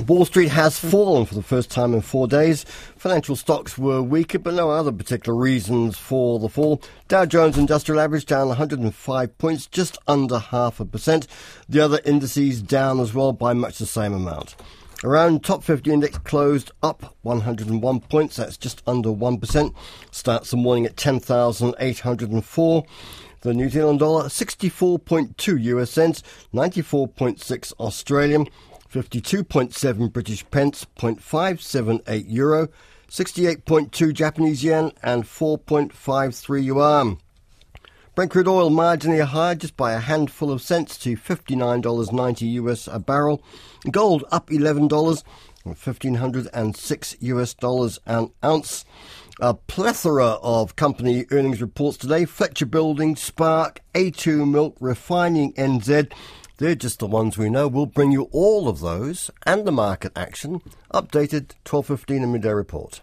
Wall Street has fallen for the first time in 4 days. Financial stocks were weaker, but no other particular reasons for the fall. Dow Jones Industrial Average down 105 points, just under 0.5%. The other indices down as well by much the same amount. Around top 50 index closed up 101 points. That's just under 1%. Starts the morning at 10,804. The New Zealand dollar, 64.2 US cents, 94.6 Australian, 52.7 British pence, 0.578 euro, 68.2 Japanese yen, and 4.53 yuan. Brent crude oil marginally higher just by a handful of cents to $59.90 US a barrel. Gold up $11, $1,506 US dollars an ounce. A plethora of company earnings reports today. Fletcher Building, Spark, A2 Milk, Refining NZ. They're just the ones we know. We'll bring you all of those and the market action updated 12:15 in Midday Report.